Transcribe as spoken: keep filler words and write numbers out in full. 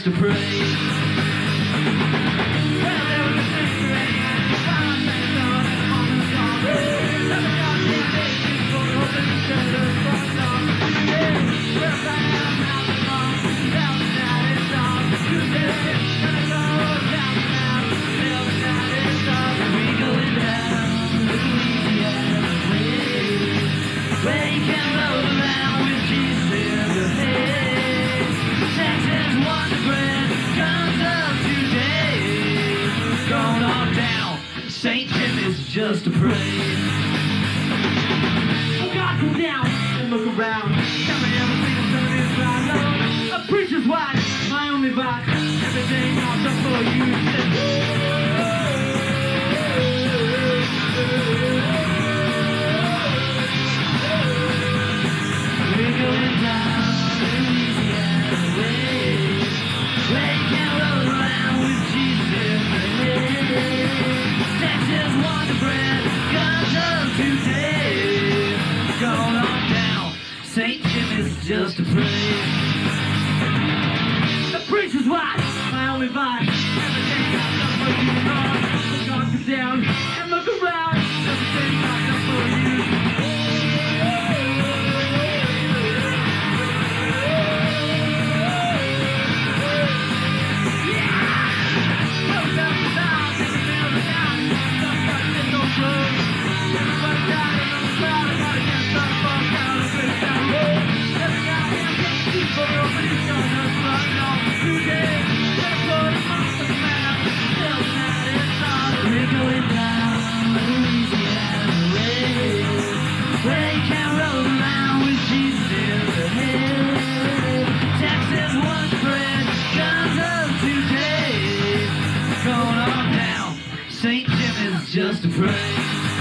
just a parade. Well, there was a sister and a fine man on the corner of the car. Never got the baby for the open shutter front door. Today, we're flying out of the mall. Down the night is on. Today, gonna go down the night. Down the night is on. We going down the Louisiana way, where you can roll around with Jesus in the head. Texas Wonder Bread comes up today. Going on down, Saint Jim is just a parade. Oh God, come down and look around. Tell me everything is gonna be right. No, a preacher's wife, my only vice. Everything I've done for you said. We're going down Louisiana way, where you can roll around with Jesus in the head. Texas Wonder Bread comes up today. Going on down, Saint Jim is just a parade. The preacher's wife, my only vice. Everything I've done for you, Lord. Look on you down and look around. Everything I've done for you. Saint Jim is just a parade.